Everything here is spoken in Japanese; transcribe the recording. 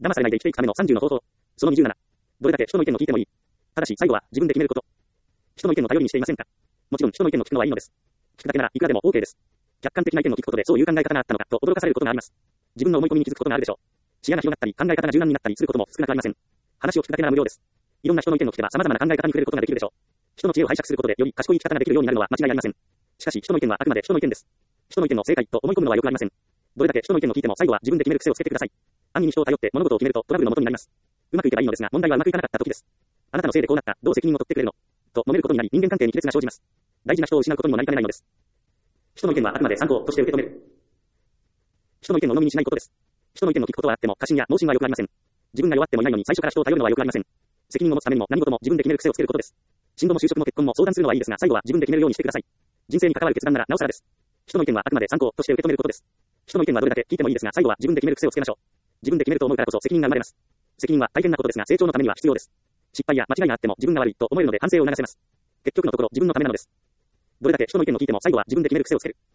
騙されないで生きていくための30の方法。その27。どれだけ人の意見を聞いてもいい。ただし、最後は自分で決めること。人の意見を頼りにしていませんか。もちろん人の意見を聞くのはいいのです。聞くだけならいくらでも OK です。客観的な意見を聞くことでそういう考え方があったのかと驚かされることがあります。自分の思い込みに気づくことがあるでしょう。視野が広がったり考え方が柔軟になったりすることも少なくありません。話を聞くだけなら無料です。いろんな人の意見を聞けば様々な考え方に触れることができるでしょう。人の知恵を拝借することでより賢い生き方ができるようになるのは間違いありません。しかし人の意見はあくまで人の意見です。人の意見の正解と思い込むのはよくありません。どれだけ人の意見を聞いても最後は自分で決める癖をつけてください。暗に人を頼って物事を決めるとトラブルの元になります。うまくいけばいいのですが問題はうまくいかなかった時です。あなたのせいでこうなった、どう責任を取ってくれるのと揉めることになり人間関係に亀裂が生じます。大事な人を失うことにもなりかねないのです。人の意見はあくまで参考として受け止める。人の意見を鵜呑みにしないことです。人の意見を聞くことはあっても過信や盲信はよくありません。自分が弱ってもいないのに最初から人を頼るのはよくありません。責任を持つためにも何事も自分で決める癖をつけることです。進路も就職も結婚も相談するのはいいですが最後は自分で決めるようにしてください。人生に関わる決断ならなおさらです。人の意見はあくまで参考として受け止めることです。人の意見はどれだけ聞いてもいいですが最後は自分で決める癖をつけましょう。自分で決めると思うからこそ責任が生まれます。責任は大変なことですが成長のためには必要です。失敗や間違いがあっても自分が悪いと思えるので反省を促せます。結局のところ自分のためなのです。どれだけ人の意見を聞いても最後は自分で決める癖をつける。